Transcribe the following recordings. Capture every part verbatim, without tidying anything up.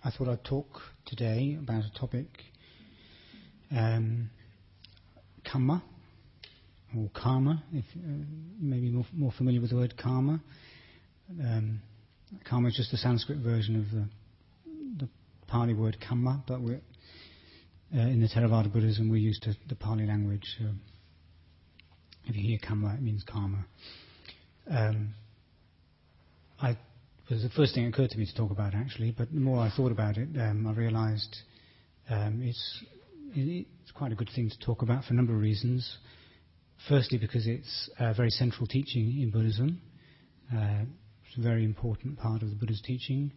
I thought I'd talk today about a topic, um, karma, or karma, if uh, you may be more, more familiar with the word karma. Um, karma is just the Sanskrit version of the, the Pali word kamma, but we're, uh, in the Theravada Buddhism we're used to the Pali language. So if you hear kamma, it means karma. Um, I It was the first thing that occurred to me to talk about, actually, but the more I thought about it, um, I realised um, it's, it's quite a good thing to talk about for a number of reasons. Firstly, because it's a very central teaching in Buddhism. Uh, it's a very important part of the Buddha's teaching.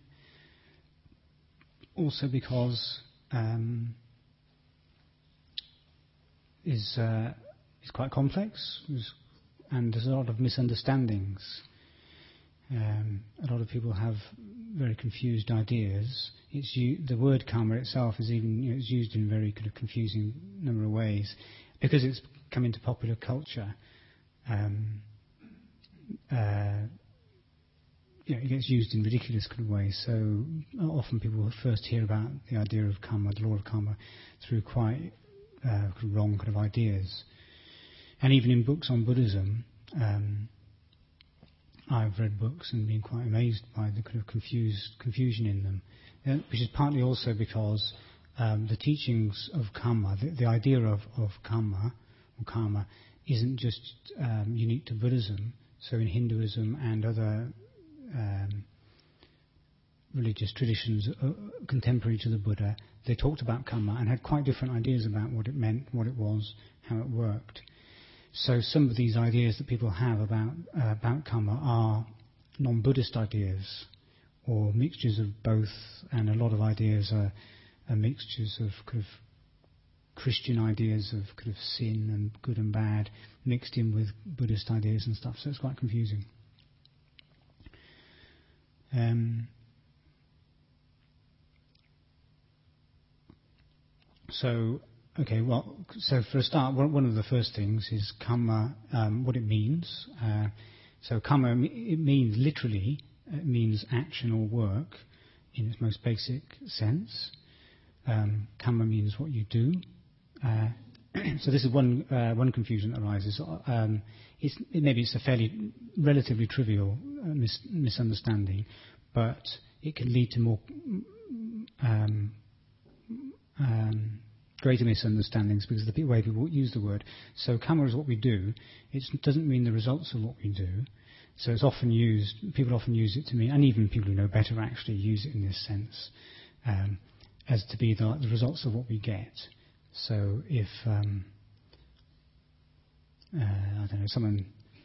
Also because um, is uh, it's quite complex, and there's a lot of misunderstandings. Um, a lot of people have very confused ideas. It's u- the word karma itself is even you know, it's used in a very kind of confusing number of ways because it's come into popular culture. Um, uh, you know, it gets used in ridiculous kind of ways. So often people will first hear about the idea of karma, the law of karma, through quite uh, kind of wrong kind of ideas. And even in books on Buddhism. Um, I've read books and been quite amazed by the kind of confused confusion in them, uh, which is partly also because um, the teachings of karma, the, the idea of, of karma or karma, isn't just um, unique to Buddhism. So in Hinduism and other um, religious traditions uh, contemporary to the Buddha, they talked about karma and had quite different ideas about what it meant, what it was, how it worked. So some of these ideas that people have about uh, about karma are non-Buddhist ideas, or mixtures of both, and a lot of ideas are, are mixtures of kind of Christian ideas of kind of sin and good and bad mixed in with Buddhist ideas and stuff. So it's quite confusing. Um, so. Okay, well, so for a start, one of the first things is karma, um, what it means. Uh, so karma, it means literally, it means action or work in its most basic sense. Um, karma means what you do. Uh, so this is one uh, one confusion that arises. Um, it's, it, maybe it's a fairly relatively trivial uh, mis- misunderstanding, but it can lead to more um, um, greater misunderstandings because of the way people use the word. So karma is what we do. It doesn't mean the results of what we do. So it's often used, people often use it to mean, and even people who know better actually use it in this sense, um, as to be the, the results of what we get. So if, um, uh, I don't know, someone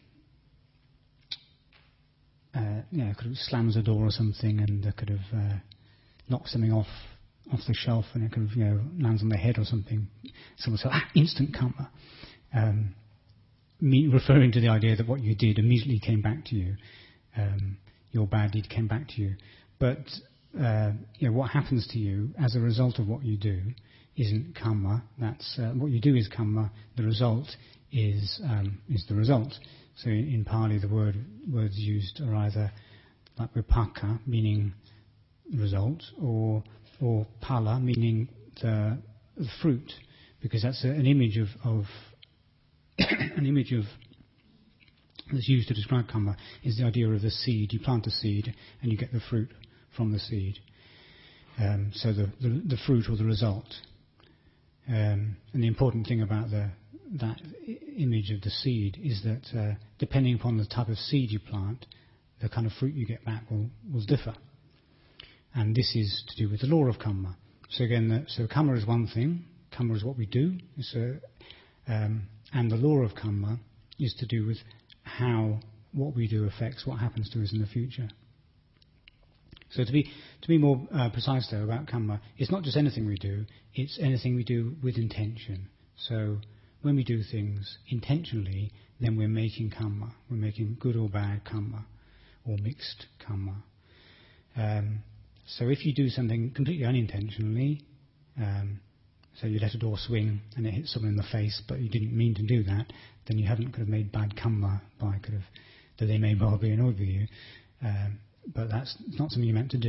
uh, you know, kind of slams a door or something and uh, kind of uh, knocks something off off the shelf and it kind of, you know, lands on their head or something. Someone says, ah, instant karma. Um, me, referring to the idea that what you did immediately came back to you. Um, your bad deed came back to you. But, uh, you know, what happens to you as a result of what you do isn't karma. That's, uh, what you do is karma. The result is, um, is the result. So in, in Pali, the word, words used are either like vipaka, meaning result, or or pala, meaning the, the fruit, because that's a, an image of, of an image of that's used to describe karma is the idea of the seed. You plant a seed and you get the fruit from the seed. Um, so the, the the fruit or the result. Um, and the important thing about the that image of the seed is that uh, depending upon the type of seed you plant, the kind of fruit you get back will, will differ. And this is to do with the law of karma. So again, the, so karma is one thing. Karma is what we do. It's a, um, and the law of karma is to do with how what we do affects what happens to us in the future. So to be to be more uh, precise, though, about karma, it's not just anything we do. It's anything we do with intention. So when we do things intentionally, then we're making karma. We're making good or bad karma, or mixed karma. Um, So if you do something completely unintentionally, um, so you let a door swing and it hits someone in the face, but you didn't mean to do that, then you haven't kind of made bad karma by kind of that they may well be annoyed with you. Um, but that's not something you meant to do.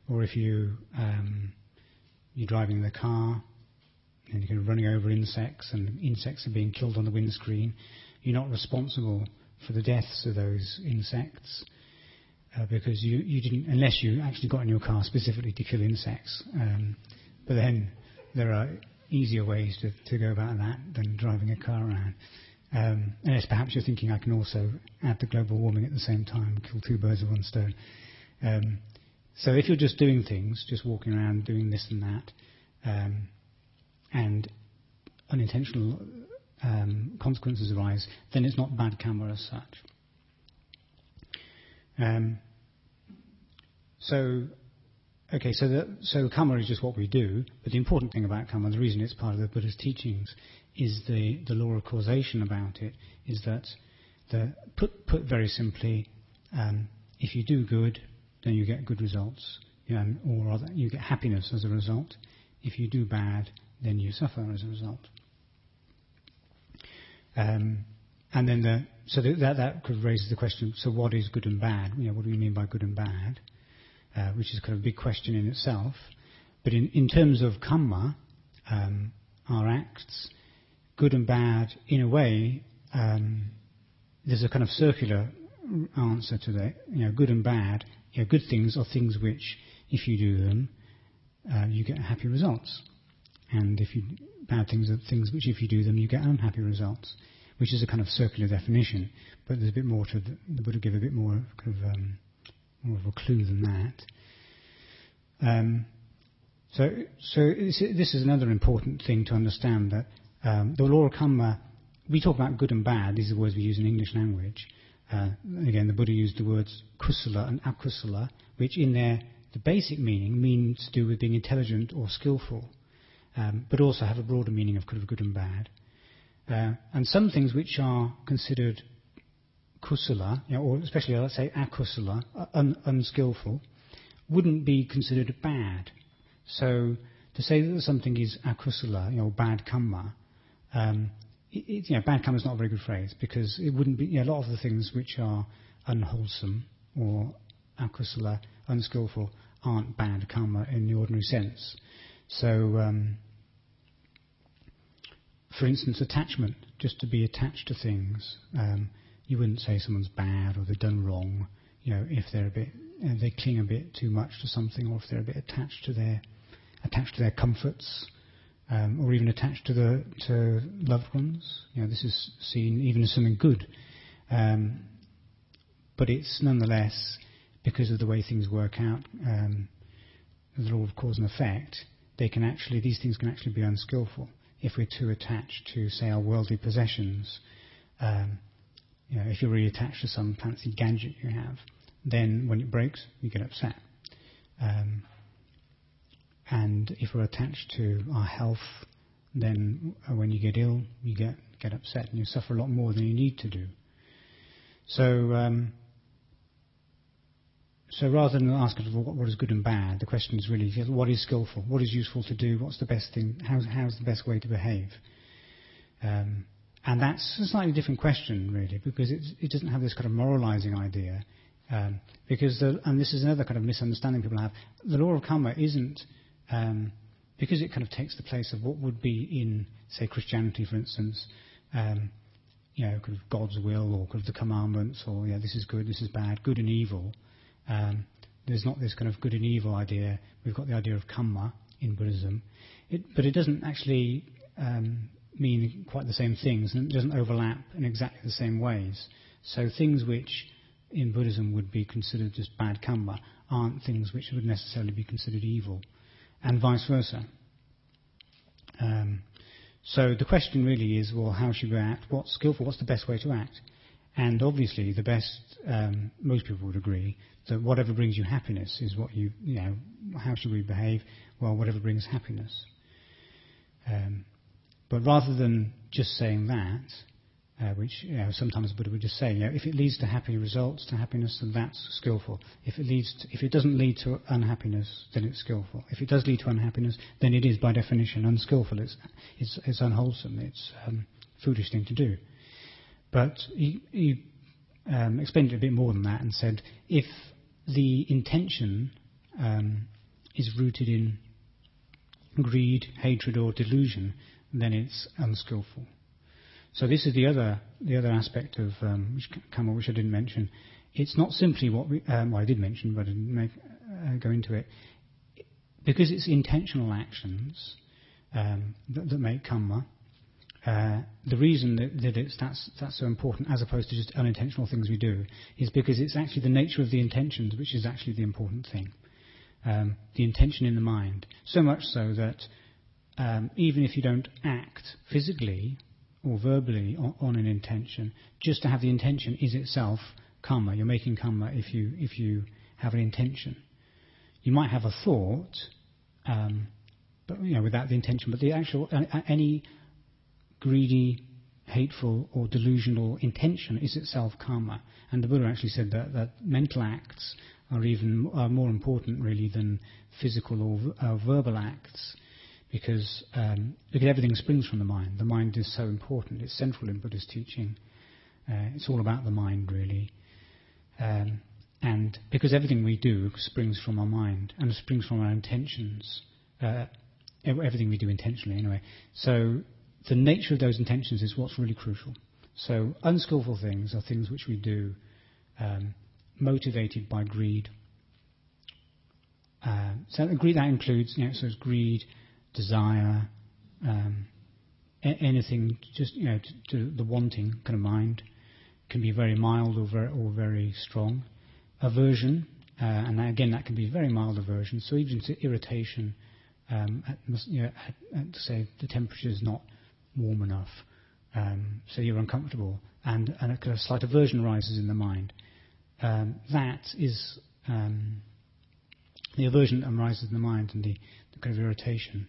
or if you um, you're driving the car and you're running over insects and insects are being killed on the windscreen, you're not responsible for the deaths of those insects uh, because you, you didn't, unless you actually got in your car specifically to kill insects. Um, but then there are easier ways to, to go about that than driving a car around. Um, unless perhaps you're thinking I can also add to global warming at the same time, kill two birds with one stone. Um, so if you're just doing things, just walking around doing this and that, um, and unintentional um, consequences arise, then it's not bad karma as such. Um, so, okay, so the, so karma is just what we do, but the important thing about karma, the reason it's part of the Buddha's teachings, is the, the law of causation about it, is that, the, put, put very simply, um, if you do good, then you get good results, you know, or rather, you get happiness as a result. If you do bad, then you suffer as a result. Um, and then the, so the, that, that could raise the question, so what is good and bad? You know, what do we mean by good and bad? Uh, which is kind of a big question in itself. But in, in terms of karma, um, our acts, good and bad, in a way, um, there's a kind of circular answer to that. You know, good and bad, you know, good things are things which, if you do them, uh, you get happy results. And if you, bad things are things which, if you do them, you get unhappy results, which is a kind of circular definition. But there's a bit more to the, the Buddha give a bit more kind of um, more of a clue than that. Um, so, so this, this is another important thing to understand, that um, the law of karma. We talk about good and bad. These are words we use in English language. Uh, again, the Buddha used the words kusala and akusala, which in their the basic meaning mean to do with being intelligent or skillful, um, but also have a broader meaning of kind of good and bad. Uh, and some things which are considered kusala, you know, or especially let's say akusala, un, unskillful, wouldn't be considered bad. So to say that something is akusala, you know, bad karma, um, it, it, you know, bad karma is not a very good phrase, because it wouldn't be, you know, a lot of the things which are unwholesome or akusala, unskillful, aren't bad karma in the ordinary sense. So, um, for instance, attachment, just to be attached to things, um, you wouldn't say someone's bad or they've done wrong, you know, if they're a bit, you know, they cling a bit too much to something, or if they're a bit attached to their, attached to their comforts, um, or even attached to the to loved ones. You know, this is seen even as something good, um, but it's nonetheless, because of the way things work out, um, the law of cause and effect, they can actually, these things can actually be unskillful if we're too attached to, say, our worldly possessions. Um, you know, if you're really attached to some fancy gadget you have, then when it breaks, you get upset. Um, and if we're attached to our health, then when you get ill, you get get upset and you suffer a lot more than you need to do. So, um, so rather than ask what is good and bad, the question is really what is skillful, what is useful to do, what's the best thing, how's, how's the best way to behave. Um, and that's a slightly different question, really, because it, it doesn't have this kind of moralizing idea. Um, because, the, and this is another kind of misunderstanding people have, the law of karma isn't, um, because it kind of takes the place of what would be in, say, Christianity, for instance, um, you know, kind of God's will, or kind of the commandments, or, yeah, this is good, this is bad, good and evil. Um, there's not this kind of good and evil idea. We've got the idea of karma in Buddhism, it, but it doesn't actually um, mean quite the same things, and it doesn't overlap in exactly the same ways. So things which in Buddhism would be considered just bad karma aren't things which would necessarily be considered evil, and vice versa. Um, so the question really is, well, how should we act? What's skillful? What's the best way to act? And obviously, the best, um, most people would agree that whatever brings you happiness is what you, you know, how should we behave? Well, whatever brings happiness. Um, but rather than just saying that, uh, which, you know, sometimes Buddha would just say, you know, if it leads to happy results, to happiness, then that's skillful. If it leads, to, if it doesn't lead to unhappiness, then it's skillful. If it does lead to unhappiness, then it is by definition unskillful. It's, it's, it's unwholesome. It's um, a foolish thing to do. But he, he um, explained it a bit more than that and said, if the intention um, is rooted in greed, hatred, or delusion, then it's unskillful. So this is the other the other aspect of um, which Karma, which I didn't mention. It's not simply what we um, well, I did mention, but I didn't make, uh, go into it. Because it's intentional actions um, that, that make karma. Uh, the reason that, that it's that's that's so important, as opposed to just unintentional things we do, is because it's actually the nature of the intentions which is actually the important thing. Um, the intention in the mind. So much so that um, even if you don't act physically or verbally on, on an intention, just to have the intention is itself karma. You're making karma if you if you have an intention. You might have a thought, um, but you know, without the intention. But the actual uh, any greedy, hateful, or delusional intention is itself karma. And the Buddha actually said that, that mental acts are even are more important, really, than physical or uh, verbal acts, because um, because everything springs from the mind. The mind is so important; it's central in Buddha's teaching. Uh, it's all about the mind, really. Um, and because everything we do springs from our mind and springs from our intentions, uh, everything we do intentionally, anyway. So the nature of those intentions is what's really crucial. So unskillful things are things which we do um, motivated by greed. Uh, so greed, that includes, you know, so it's greed, desire, um, a- anything, just, you know, to, to the wanting kind of mind. Can be very mild or very, or very strong. Aversion, uh, and that, again, that can be very mild aversion. So even to irritation, um, at, you know, at, at, say the temperature is not warm enough, um, so you're uncomfortable, and, and a kind of slight aversion arises in the mind. Um, that is um, the aversion that arises in the mind, and the, the kind of irritation.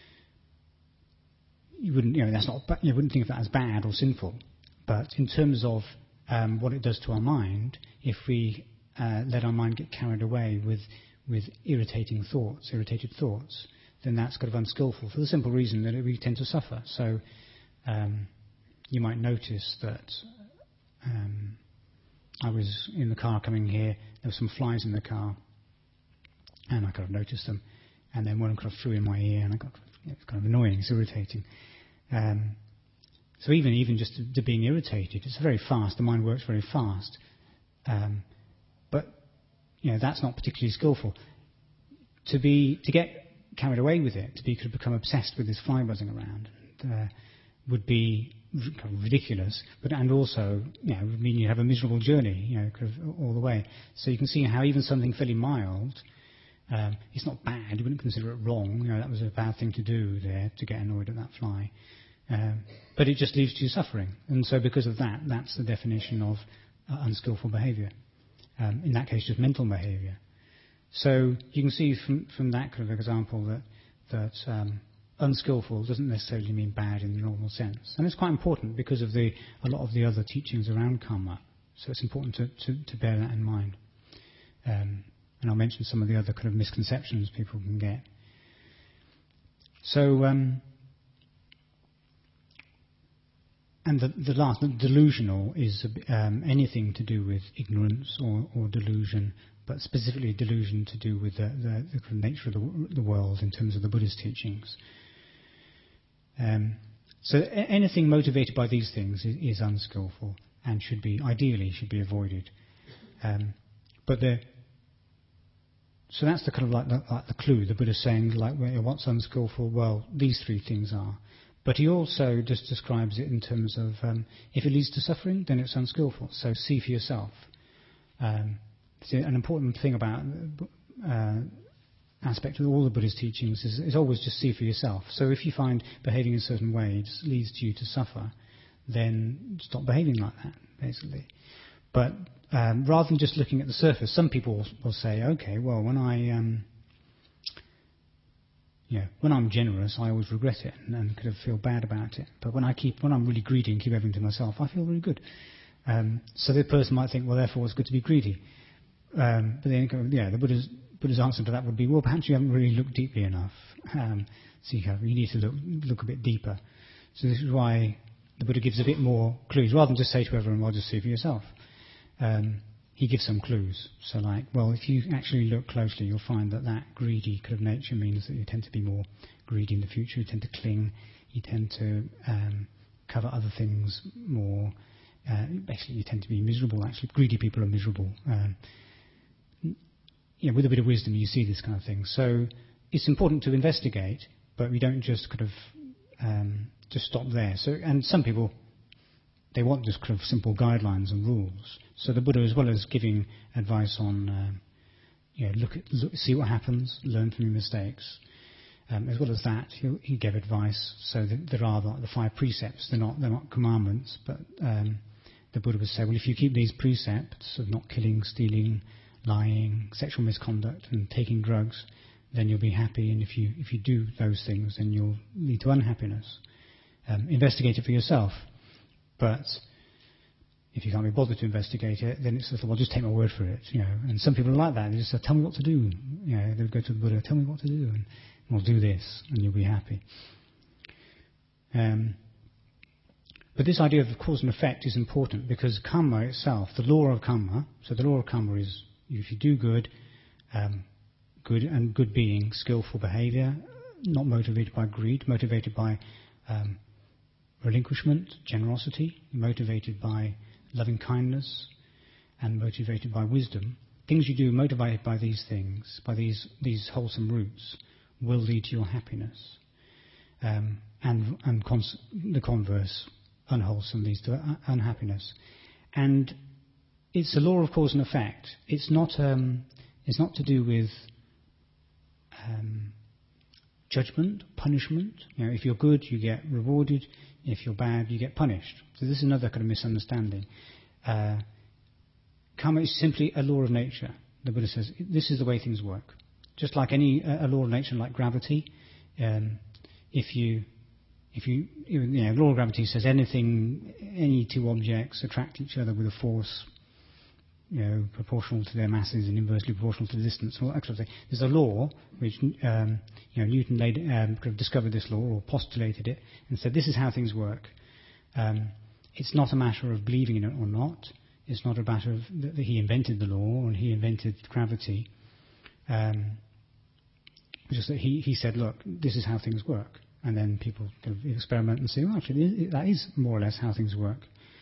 You wouldn't, you know, that's not. You wouldn't think of that as bad or sinful, but in terms of um, what it does to our mind, if we uh, let our mind get carried away with with irritating thoughts, irritated thoughts, then that's kind of unskillful for the simple reason that we tend to suffer. So um, you might notice that um, I was in the car coming here, there were some flies in the car, and I kind of noticed them, and then one kind of flew in my ear, and I got, you know, it's kind of annoying, it's irritating. Um, so even even just to, to being irritated, it's very fast, the mind works very fast, um, but you know, that's not particularly skillful. To be to get carried away with it, to be, could become obsessed with this fly buzzing around, uh, would be kind of ridiculous. But and also, you know, would mean you have a miserable journey, you know, kind of all the way. So you can see how even something fairly mild, um, it's not bad. You wouldn't consider it wrong. You know, that was a bad thing to do there, to get annoyed at that fly. Um, but it just leads to suffering. And so because of that, that's the definition of uh, unskillful behaviour. Um, in that case, just mental behaviour. So you can see from, from that kind of example that that um, unskillful doesn't necessarily mean bad in the normal sense, and it's quite important because of the a lot of the other teachings around karma. So it's important to, to, to bear that in mind. Um, and I'll mention some of the other kind of misconceptions people can get. So um, and the, the last, the delusional, is um, anything to do with ignorance or, or delusion. But specifically delusion to do with the, the, the kind of nature of the, the world in terms of the Buddha's teachings. Um, so a- anything motivated by these things is, is unskillful and should be, ideally, should be avoided. Um, but the so that's the kind of like the, like the clue. The Buddha's saying, like, well, what's unskillful? Well, these three things are. But he also just describes it in terms of um, if it leads to suffering, then it's unskillful. So see for yourself. Um, So an important thing about uh, aspect of all the Buddha's teachings is, is always just see for yourself. So if you find behaving in a certain way leads you to suffer, then stop behaving like that, basically. But um, rather than just looking at the surface, some people will, will say, okay, well, when I, um, you know, when I'm generous, I always regret it and, and kind of feel bad about it. But when I keep, when I'm really greedy and keep everything to myself, I feel really good. Um, so the person might think, well, therefore, it's good to be greedy. Um, but then, yeah, the Buddha's, Buddha's answer to that would be, well, perhaps you haven't really looked deeply enough. Um, so you, have, you need to look, look a bit deeper. So this is why the Buddha gives a bit more clues, rather than just say to everyone, well, just see for yourself. Um, he gives some clues. So like, well, if you actually look closely, you'll find that that greedy kind of nature means that you tend to be more greedy in the future. You tend to cling. You tend to um, cover other things more. Uh, basically, you tend to be miserable. Actually, greedy people are miserable. Um, yeah, with a bit of wisdom, you see this kind of thing. So it's important to investigate, but we don't just kind of um, just stop there. So, and some people, they want just kind of simple guidelines and rules. So the Buddha, as well as giving advice on, um, you know, look at, look, see what happens, learn from your mistakes. Um, as well as that, he, he gave advice. So that there are the, the five precepts. They're not they're not commandments, but um, the Buddha would say, well, if you keep these precepts of not killing, stealing, lying, sexual misconduct, and taking drugs, then you'll be happy. And if you if you do those things, then you'll lead to unhappiness. Um, investigate it for yourself. But if you can't be bothered to investigate it, then it's just, well, just take my word for it, you know. And some people are like that. They just say, tell me what to do. You know, they'll go to the Buddha, tell me what to do, and we'll do this, and you'll be happy. Um, but this idea of cause and effect is important because karma itself, the law of karma, so the law of karma is if you do good, um, good and good being, skillful behaviour, not motivated by greed, motivated by um, relinquishment, generosity, motivated by loving kindness, and motivated by wisdom. Things you do motivated by these things, by these these wholesome roots, will lead to your happiness. Um, and and cons- the converse, unwholesome, leads to un- unhappiness. And it's a law of cause and effect. It's not um, it's not to do with um, judgment, punishment. You know, if you're good, you get rewarded. If you're bad, you get punished. So this is another kind of misunderstanding. Uh, karma is simply a law of nature. The Buddha says this is the way things work. Just like any uh, a law of nature, like gravity. Um, if you if you you know, the law of gravity says anything, any two objects attract each other with a force, you know, proportional to their masses and inversely proportional to the distance. All that sort of thing. There's a law which um, you know Newton laid, um, kind of discovered this law or postulated it and said this is how things work. Um, it's not a matter of believing in it or not. It's not a matter of that he invented the law and he invented gravity. Um, just that he, he said, look, this is how things work, and then people kind of experiment and say, well, actually, that is more or less how things work.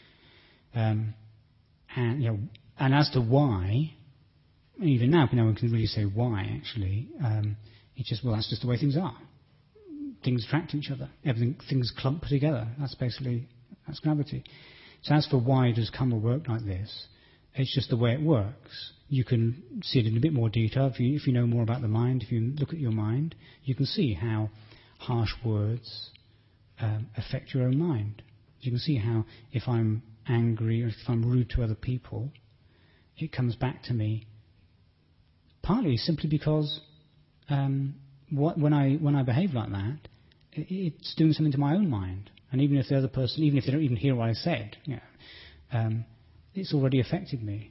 Um, and you know. And as to why, even now, no one can really say why, actually. Um, it's just, well, that's just the way things are. Things attract each other. Everything, things clump together. That's basically, that's gravity. So as for why does karma work like this, it's just the way it works. You can see it in a bit more detail. If you, if you know more about the mind, if you look at your mind, you can see how harsh words um, affect your own mind. You can see how if I'm angry or if I'm rude to other people, it comes back to me partly simply because um, what, when I when I behave like that, it, it's doing something to my own mind. And even if the other person, even if they don't even hear what I said, you know, um, it's already affected me.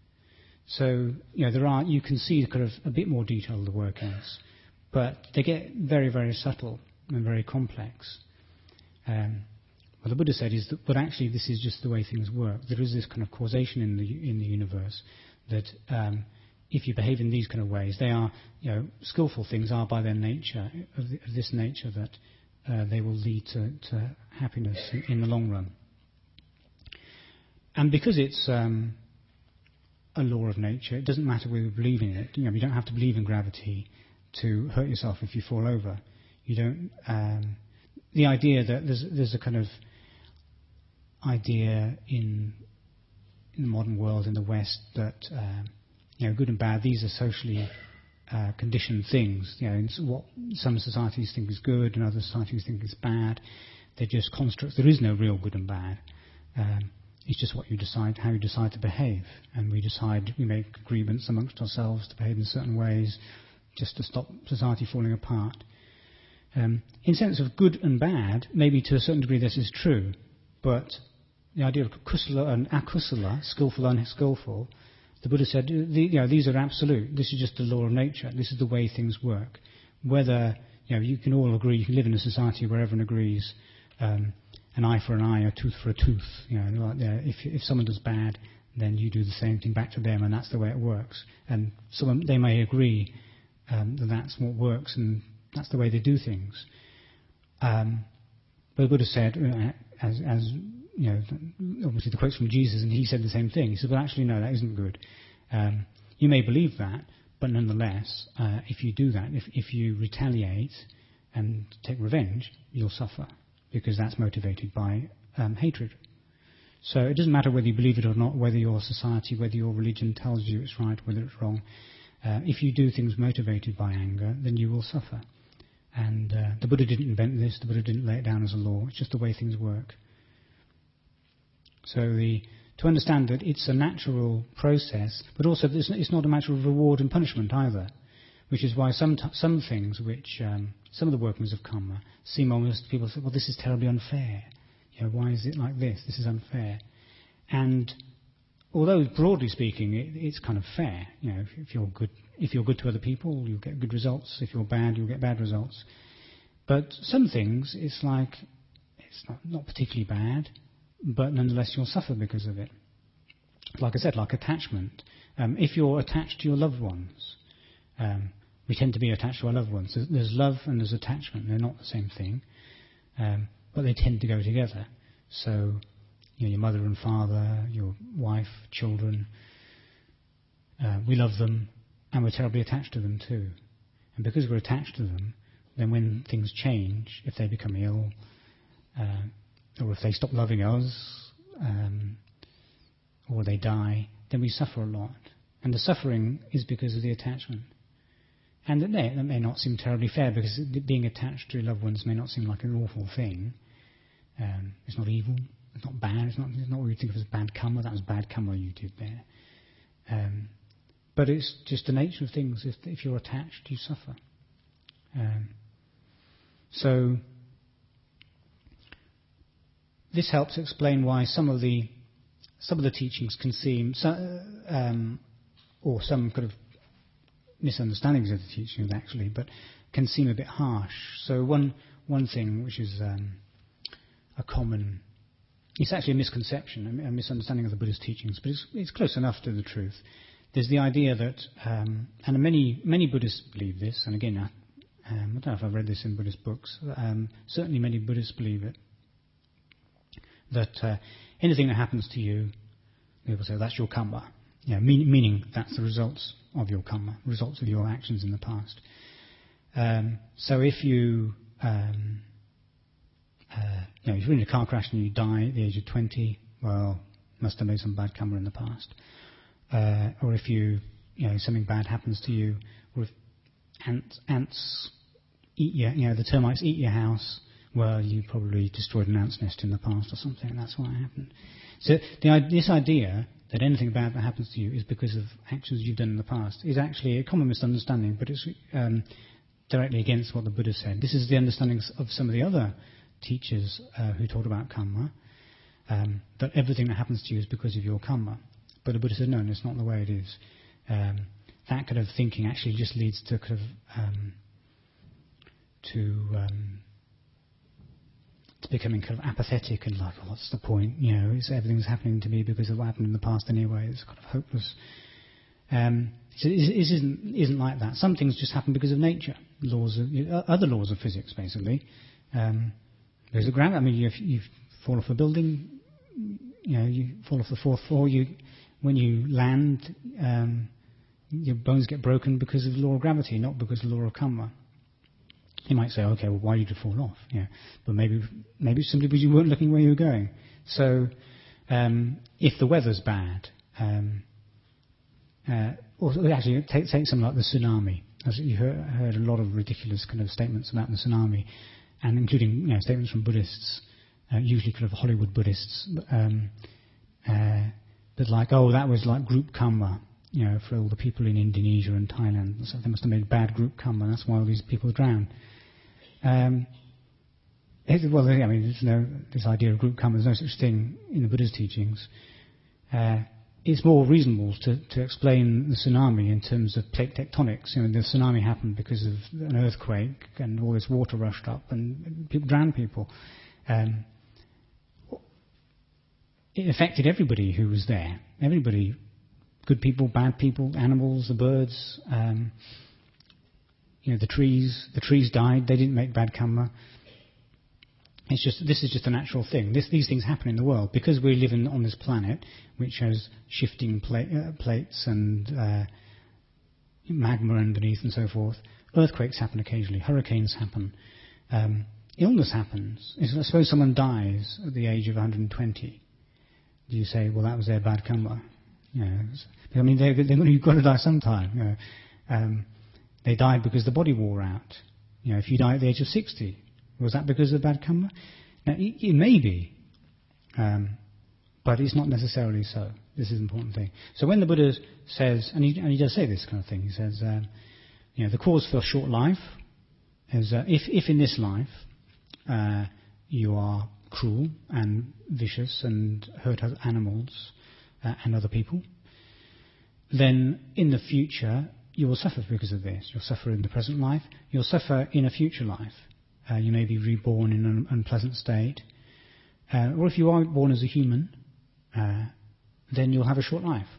So you know there are you can see kind of a bit more detail of the workings, but they get very very subtle and very complex. Um, What the Buddha said is that, but actually this is just the way things work. There is this kind of causation in the in the universe that um, if you behave in these kind of ways, they are, you know, skillful things are by their nature of, the, of this nature that uh, they will lead to, to happiness in, in the long run. And because it's um, a law of nature, it doesn't matter whether you believe in it. You know, you don't have to believe in gravity to hurt yourself if you fall over. You don't. Um, the idea that there's there's a kind of idea in in the modern world in the West that uh, you know good and bad, these are socially uh, conditioned things. You know, it's what some societies think is good and other societies think is bad. They're just constructs. There is no real good and bad. Um, it's just what you decide, how you decide to behave, and we decide we make agreements amongst ourselves to behave in certain ways, just to stop society falling apart. Um, in sense of good and bad, maybe to a certain degree this is true, but the idea of kusala and akusala, skillful and unskillful, the Buddha said, the, you know, these are absolute. This is just the law of nature. This is the way things work. Whether, you know, you can all agree, you can live in a society where everyone agrees, um, an eye for an eye, a tooth for a tooth. You know, like, uh, if if someone does bad, then you do the same thing back to them, and that's the way it works. And some they may agree um, that that's what works, and that's the way they do things. Um, but the Buddha said, uh, as, as you know, obviously the quote's from Jesus, and he said the same thing. He said, well, actually, no, that isn't good. Um, you may believe that, but nonetheless, uh, if you do that, if, if you retaliate and take revenge, you'll suffer, because that's motivated by um, hatred. So it doesn't matter whether you believe it or not, whether your society, whether your religion tells you it's right, whether it's wrong. Uh, if you do things motivated by anger, then you will suffer. And uh, the Buddha didn't invent this, the Buddha didn't lay it down as a law, it's just the way things work. So the, to understand that it's a natural process, but also it's not a matter of reward and punishment either, which is why some, t- some things which, um, some of the workings of karma seem almost, people say, well, this is terribly unfair. You know, why is it like this? This is unfair. And although broadly speaking, it, it's kind of fair. You know, if, if you're good, if you're good to other people, you'll get good results. If you're bad, you'll get bad results. But some things, it's like it's not, not particularly bad, but nonetheless you'll suffer because of it. Like I said, like attachment. Um, if you're attached to your loved ones, um, we tend to be attached to our loved ones. There's, there's love and there's attachment. They're not the same thing. Um, but they tend to go together. So, you know, your mother and father, your wife, children, uh, we love them, and we're terribly attached to them too. And because we're attached to them, then when things change, if they become ill, uh, or if they stop loving us, um, or they die, then we suffer a lot. And the suffering is because of the attachment. And that may, that may not seem terribly fair, because being attached to loved ones may not seem like an awful thing. Um, it's not evil, it's not bad, it's not, it's not what you think of as bad karma. That was bad karma you did there. Um, but it's just the nature of things. If, if you're attached, you suffer. Um, so this helps explain why some of the some of the teachings can seem, so, um, or some kind of misunderstandings of the teachings actually, but can seem a bit harsh. So one one thing which is um, a common, it's actually a misconception, a misunderstanding of the Buddha's teachings, but it's, it's close enough to the truth. There's the idea that, um, and many many Buddhists believe this, and again, I, um, I don't know if I've read this in Buddhist books, um, certainly many Buddhists believe it, that uh, anything that happens to you, people say, that's your karma, you know, mean, meaning that's the results of your karma, results of your actions in the past. Um, so if you, um, uh, you know, if you're in a car crash and you die at the age of twenty, well, must have made some bad karma in the past. Uh, or if you, you know, something bad happens to you, or if ants, ants eat your, you know, the termites eat your house, well, you probably destroyed an ant's nest in the past or something, and that's why it happened. So the, this idea that anything bad that happens to you is because of actions you've done in the past is actually a common misunderstanding, but it's um, directly against what the Buddha said. This is the understanding of some of the other teachers uh, who talked about karma, um, that everything that happens to you is because of your karma. But the Buddha said, no, that's not the way it is. Um, that kind of thinking actually just leads to kind of um, to um, to becoming kind of apathetic and like, well, what's the point? You know, it's, everything's happening to me because of what happened in the past anyway. It's kind of hopeless. Um, so it, it isn't isn't like that. Some things just happen because of nature, laws, of, other laws of physics, basically. Um, there's a ground. I mean, you you fall off a building, you know, you fall off the fourth floor. You when you land, um, your bones get broken because of the law of gravity, not because of the law of karma. You might say, okay, well, why did you fall off? Yeah, but maybe maybe simply because you weren't looking where you were going. So, um, if the weather's bad, um, uh, or actually take take something like the tsunami. As you heard, heard a lot of ridiculous kind of statements about the tsunami, and including you know, statements from Buddhists, uh, usually kind of Hollywood Buddhists, um, uh, that like, oh, that was like group karma. You know, for all the people in Indonesia and Thailand, so they must have made bad group karma, and that's why all these people drown. Um, it, well, I mean, there's no this idea of group karma. There's no such thing in the Buddha's teachings. Uh, it's more reasonable to, to explain the tsunami in terms of plate tectonics. You know, the tsunami happened because of an earthquake, and all this water rushed up, and people drowned people. Um, it affected everybody who was there. Everybody, good people, bad people, animals, the birds, um, you know, the trees. The trees died. They didn't make bad karma. It's just this is just a natural thing. This, these things happen in the world because we live in, on this planet, which has shifting pla- uh, plates and uh, magma underneath and so forth. Earthquakes happen occasionally. Hurricanes happen. Um, illness happens. I suppose someone dies at the age of one hundred twenty. Do you say, well, that was their bad karma? You know, I mean, they're, they're, you've got to die sometime. You know. um, they died because the body wore out. You know, if you die at the age of sixty, was that because of bad karma? Now, it, it may be, um, but it's not necessarily so. This is an important thing. So when the Buddha says, and he, and he does say this kind of thing, he says, um, you know, the cause for a short life is uh, if, if in this life uh, you are cruel and vicious and hurt other animals uh, and other people, then in the future you will suffer because of this. You'll suffer in the present life. You'll suffer in a future life. Uh, you may be reborn in an unpleasant state. Uh, or if you are born as a human, uh, then you'll have a short life.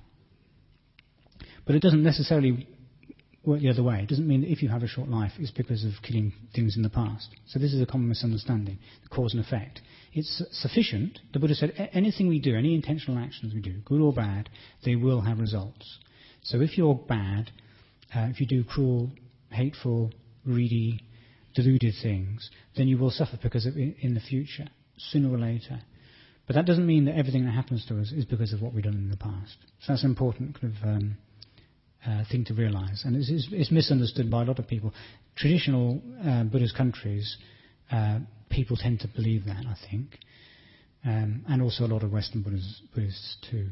But it doesn't necessarily work the other way. It doesn't mean that if you have a short life, it's because of killing things in the past. So this is a common misunderstanding, the cause and effect. It's sufficient. The Buddha said anything we do, any intentional actions we do, good or bad, they will have results. So if you're bad, uh, if you do cruel, hateful, greedy, deluded things, then you will suffer because of it in the future, sooner or later. But that doesn't mean that everything that happens to us is because of what we've done in the past. So that's an important kind of um, uh, thing to realise. And it's, it's, it's misunderstood by a lot of people. Traditional uh, Buddhist countries, uh, people tend to believe that, I think. Um, and also a lot of Western Buddhists, Buddhists too.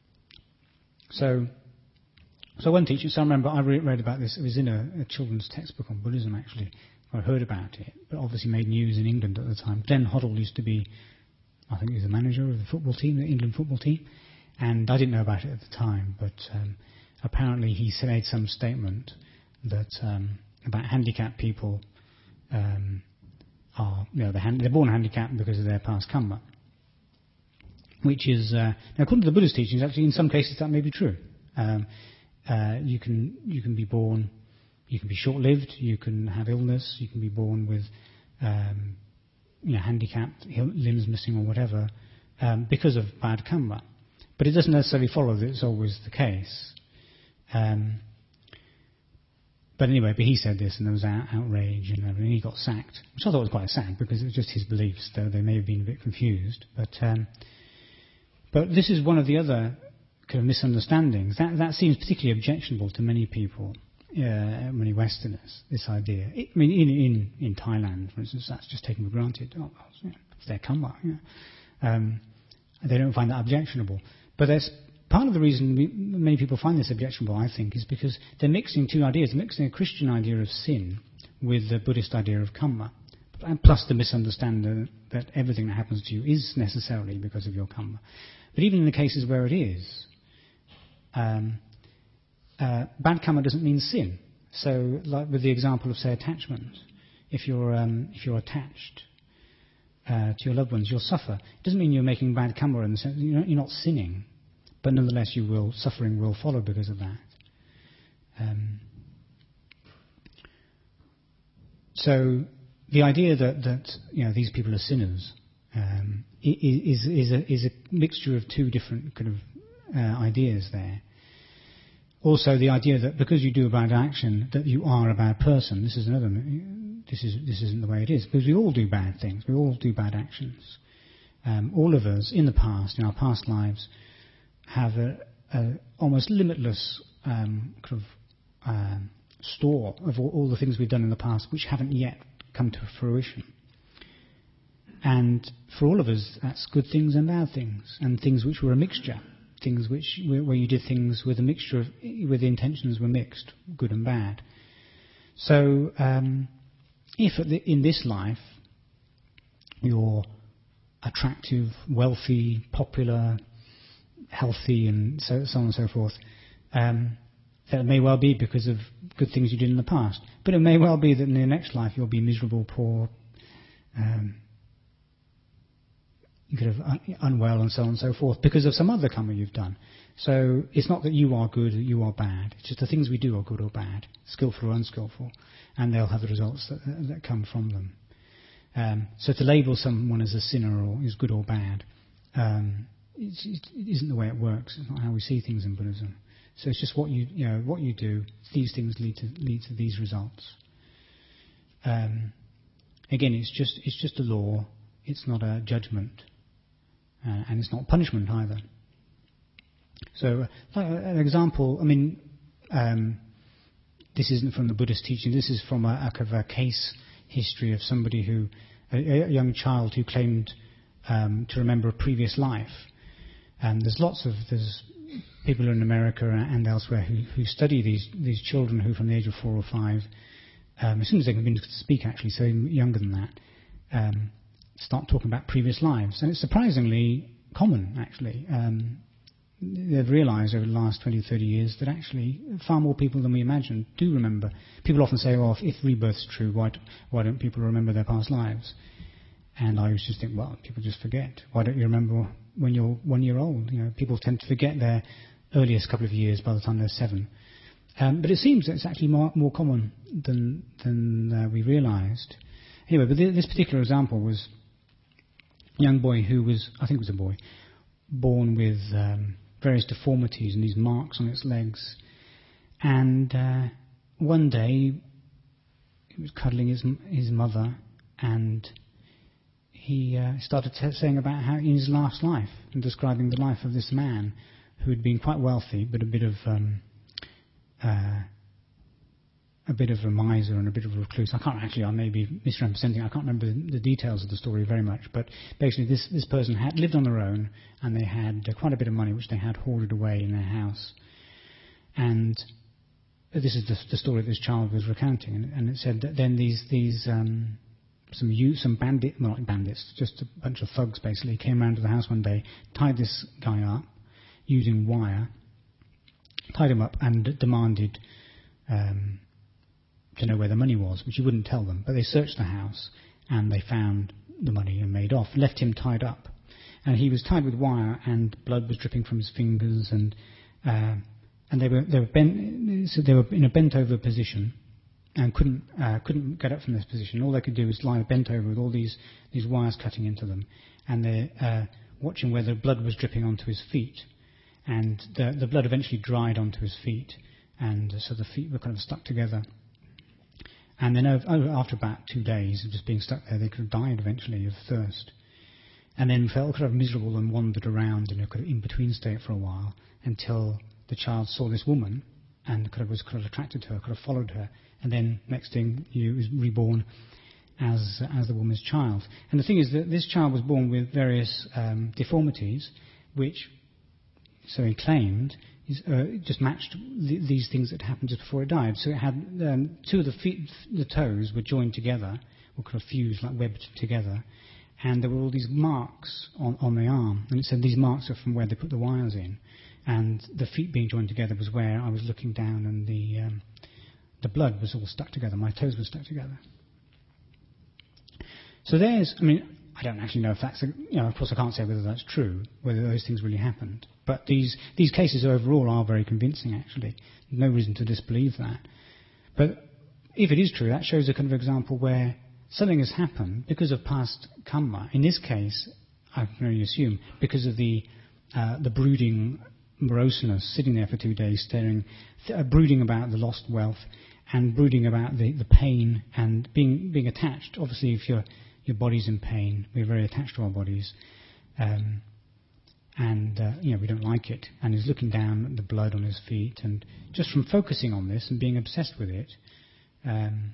So, so one teacher, so I remember I read about this, it was in a, a children's textbook on Buddhism actually. I heard about it, but obviously made news in England at the time. Glenn Hoddle used to be, I think he was the manager of the football team, the England football team, and I didn't know about it at the time, but um, apparently he made some statement that um, about handicapped people um, are, you know, they're, hand, they're born handicapped because of their past karma, which is, uh, now according to the Buddhist teachings, actually in some cases that may be true. Um, uh, you can you can be born. You can be short-lived, you can have illness, you can be born with um, you know, handicapped, limbs missing or whatever, um, because of bad karma. But it doesn't necessarily follow that it's always the case. Um, but anyway, but he said this and there was out- outrage and everything. He got sacked, which I thought was quite sad because it was just his beliefs, though they may have been a bit confused. But um, but this is one of the other kind of misunderstandings. That, that seems particularly objectionable to many people. Uh, many Westerners, this idea. It, I mean, in, in, in Thailand, for instance, that's just taken for granted. Oh, well, you know, it's their karma. You know. um, they don't find that objectionable. But that's part of the reason we, many people find this objectionable, I think, is because they're mixing two ideas. They're mixing a Christian idea of sin with the Buddhist idea of karma, and plus the misunderstanding that everything that happens to you is necessarily because of your karma. But even in the cases where it is, um, Uh, bad karma doesn't mean sin. So, like with the example of, say, attachment, if you're um, if you're attached uh, to your loved ones, you'll suffer. It doesn't mean you're making bad karma in the sense you're not, you're not sinning, but nonetheless, you will suffering will follow because of that. Um, so, the idea that that you know these people are sinners um, is is a, is a mixture of two different kind of uh, ideas there. Also, the idea that because you do a bad action, that you are a bad person. This is another. This is this isn't the way it is. Because we all do bad things. We all do bad actions. Um, all of us, in the past, in our past lives, have a, a almost limitless um, kind of um, store of all, all the things we've done in the past, which haven't yet come to fruition. And for all of us, that's good things and bad things, and things which were a mixture. Things which where you did things with a mixture of, where the intentions were mixed, good and bad. So, um, if at the, in this life you're attractive, wealthy, popular, healthy, and so, so on and so forth, um, that may well be because of good things you did in the past. But it may well be that in the next life you'll be miserable, poor, um, you could have unwell and so on and so forth because of some other karma you've done. So it's not that you are good or you are bad. It's just the things we do are good or bad, skillful or unskillful, and they'll have the results that, that come from them. Um, so to label someone as a sinner or is good or bad um, it, it isn't the way it works. It's not how we see things in Buddhism. So it's just what you, you know, what you do. These things lead to lead to these results. Um, again, it's just it's just a law. It's not a judgment, uh, and it's not punishment either. So, uh, an example. I mean, um, this isn't from the Buddhist teaching. This is from a, a kind of a case history of somebody who, a, a young child who claimed um, to remember a previous life. And there's lots of there's people in America and elsewhere who, who study these these children who, from the age of four or five, um, as soon as they can begin to speak, actually, so younger than that, um, start talking about previous lives. And it's surprisingly common, actually. Um, they've realised over the last twenty, thirty years that actually far more people than we imagined do remember. People often say, well, if, if rebirth's true, why, why don't people remember their past lives? And I always just think, well, people just forget. Why don't you remember when you're one year old? You know, people tend to forget their earliest couple of years by the time they're seven. Um, but it seems that it's actually more, more common than than uh, we realised. Anyway, but th- this particular example was a young boy who was, I think it was a boy, born with um, various deformities and these marks on its legs. And uh, one day he was cuddling his his mother, and he uh, started t- saying about how in his last life, and describing the life of this man who had been quite wealthy, but a bit of um, uh, a bit of a miser and a bit of a recluse. I can't actually, I may be misrepresenting. I can't remember the, the details of the story very much, but basically this this person had lived on their own, and they had uh, quite a bit of money which they had hoarded away in their house. And this is the, the story this child was recounting, and, and it said that then these these um, some you some bandit, well, not bandits, just a bunch of thugs basically came round to the house one day, tied this guy up using wire, tied him up, and demanded um, to know where the money was, which he wouldn't tell them. But they searched the house and they found the money and made off, left him tied up, and he was tied with wire, and blood was dripping from his fingers, and uh, and they were they were bent, so they were in a bent over position, and couldn't uh, couldn't get up from this position. All they could do was lie bent over with all these these wires cutting into them, and they're uh, watching where the blood was dripping onto his feet, and the the blood eventually dried onto his feet, and so the feet were kind of stuck together. And then after about two days of just being stuck there, they could have died eventually of thirst, and then felt kind of miserable and wandered around in a kind of in-between state for a while until the child saw this woman and kind of was kind of attracted to her, kind of followed her, and then next thing he was reborn as as the woman's child. And the thing is that this child was born with various um, deformities, which, so he claimed, is, uh, just matched th- these things that happened just before it died. So it had um, two of the feet, the toes were joined together, or kind of fused, like webbed together, and there were all these marks on, on the arm. And it said these marks are from where they put the wires in, and the feet being joined together was where I was looking down, and the um, the blood was all stuck together. My toes were stuck together. So there's, I mean, I don't actually know if that's, a, you know, of course I can't say whether that's true, whether those things really happened. But these these cases overall are very convincing, actually. No reason to disbelieve that. But if it is true, that shows a kind of example where something has happened because of past karma. In this case, I can only assume, because of the uh, the brooding moroseness, sitting there for two days, staring, th- uh, brooding about the lost wealth, and brooding about the, the pain and being being attached. Obviously, if your your body's in pain, we're very attached to our bodies, um, and uh, you know we don't like it. And he's looking down at the blood on his feet, and just from focusing on this and being obsessed with it, um,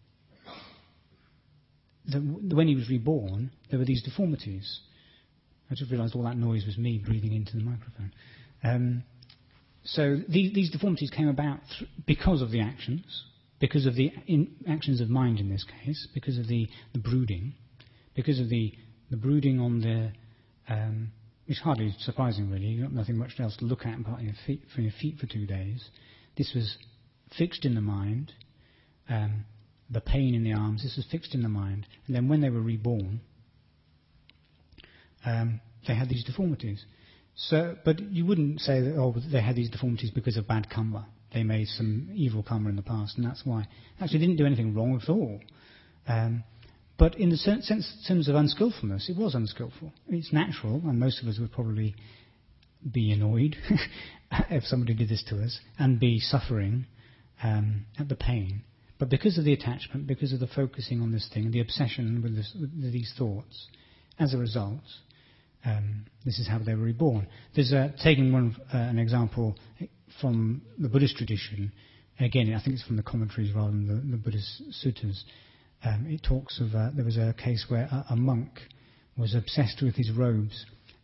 the, when he was reborn, there were these deformities. I just realised all that noise was me breathing into the microphone. Um, so these, these deformities came about th- because of the actions, because of the in actions of mind in this case, because of the, the brooding, because of the, the brooding on the, um, it's hardly surprising really, you've got nothing much else to look at apart your feet, from your feet for two days. This was fixed in the mind, um, the pain in the arms, this was fixed in the mind, and then when they were reborn, um, they had these deformities. So, but you wouldn't say that, oh, they had these deformities because of bad karma. They made some evil karma in the past, and that's why. Actually, they didn't do anything wrong at all. Um, but in the sense, sense of unskillfulness, it was unskillful. It's natural, and most of us would probably be annoyed if somebody did this to us, and be suffering um, at the pain. But because of the attachment, because of the focusing on this thing, the obsession with, this, with these thoughts, as a result, um, this is how they were reborn. There's a, taking one uh, an example from the Buddhist tradition. Again, I think it's from the commentaries rather than the, the Buddhist suttas. Um, it talks of uh, there was a case where a, a monk was obsessed with his robes,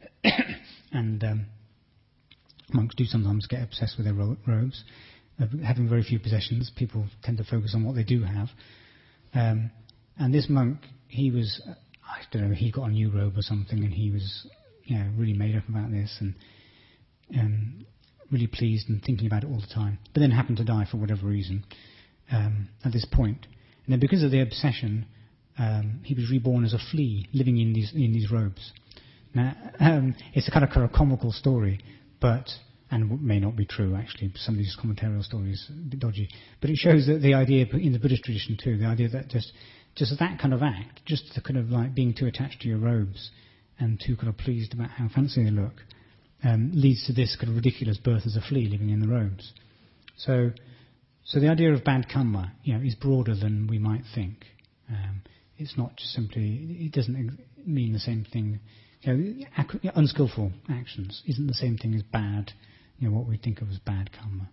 and um, monks do sometimes get obsessed with their ro- robes. Uh, having very few possessions, people tend to focus on what they do have. Um, and this monk, he was, uh, I don't know, he got a new robe or something, and he was, you know, really made up about this and um, really pleased and thinking about it all the time. But then happened to die for whatever reason um, at this point. And then because of the obsession, um, he was reborn as a flea, living in these in these robes. Now, um, it's a kind of, kind of comical story, but and may not be true actually. Some of these commentarial stories are a bit dodgy, but it shows that the idea in the Buddhist tradition too, the idea that just just that kind of act, just the kind of like being too attached to your robes and too kind of pleased about how fancy they look, um, leads to this kind of ridiculous birth as a flea living in the robes. So. So the idea of bad karma, you know, is broader than we might think. Um, it's not just simply, it doesn't ex- mean the same thing. You know, ac- unskillful actions isn't the same thing as bad, you know, what we think of as bad karma.